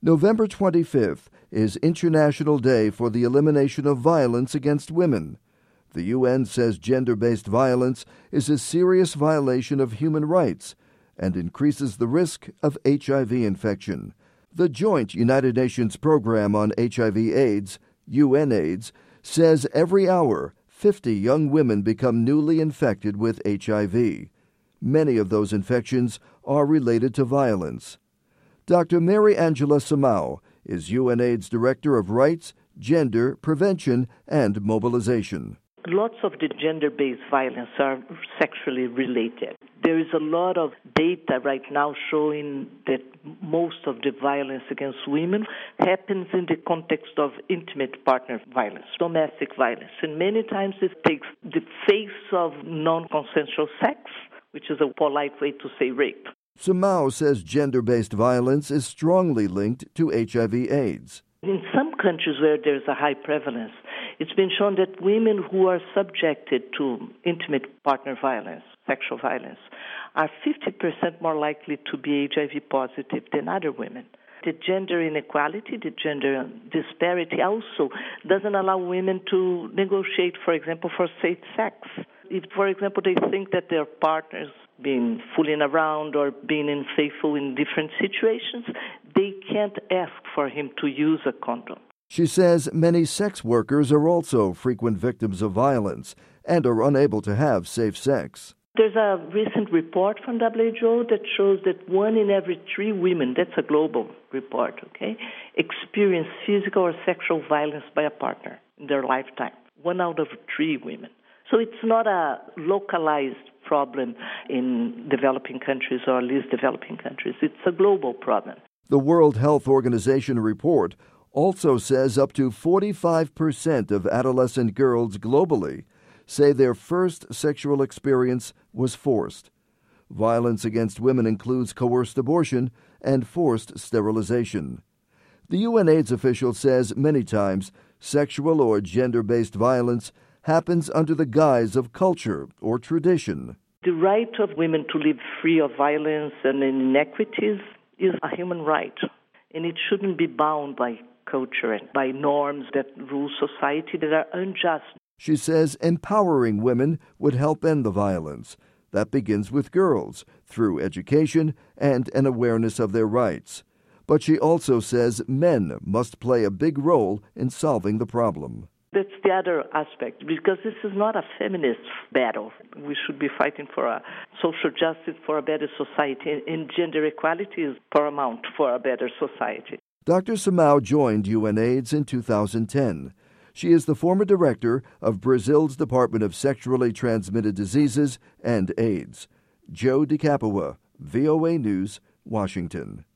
November 25th is International Day for the Elimination of Violence Against Women. The UN says gender-based violence is a serious violation of human rights and increases the risk of HIV infection. The joint United Nations Program on HIV/AIDS, UNAIDS, says every hour 50 young women become newly infected with HIV. Many of those infections are related to violence. Dr. Mary Angela Samao is UNAIDS Director of Rights, Gender, Prevention, and Mobilization. Lots of the gender-based violence are sexually related. There is a lot of data right now showing that most of the violence against women happens in the context of intimate partner violence, domestic violence. And many times it takes the face of non-consensual sex, which is a polite way to say rape. Samao says gender-based violence is strongly linked to HIV/AIDS. In some countries where there's a high prevalence, it's been shown that women who are subjected to intimate partner violence, sexual violence, are 50% more likely to be HIV positive than other women. The gender inequality, the gender disparity also doesn't allow women to negotiate, for example, for safe sex. If, for example, they think that their partners being fooling around or being unfaithful in different situations, they can't ask for him to use a condom. She says many sex workers are also frequent victims of violence and are unable to have safe sex. There's a recent report from WHO that shows that 1 in every 3 women, that's a global report, experience physical or sexual violence by a partner in their lifetime. 1 out of 3 women. So it's not a localized problem in developing countries or least developing countries. It's a global problem. The World Health Organization report also says up to 45% of adolescent girls globally say their first sexual experience was forced. Violence against women includes coerced abortion and forced sterilization. The UNAIDS official says many times sexual or gender-based violence happens under the guise of culture or tradition. The right of women to live free of violence and inequities is a human right, and it shouldn't be bound by culture and by norms that rule society that are unjust. She says empowering women would help end the violence. That begins with girls, through education and an awareness of their rights. But she also says men must play a big role in solving the problem. That's the other aspect, because this is not a feminist battle. We should be fighting for a social justice, for a better society, and gender equality is paramount for a better society. Dr. Samao joined UNAIDS in 2010. She is the former director of Brazil's Department of Sexually Transmitted Diseases and AIDS. Joe DiCapua, VOA News, Washington.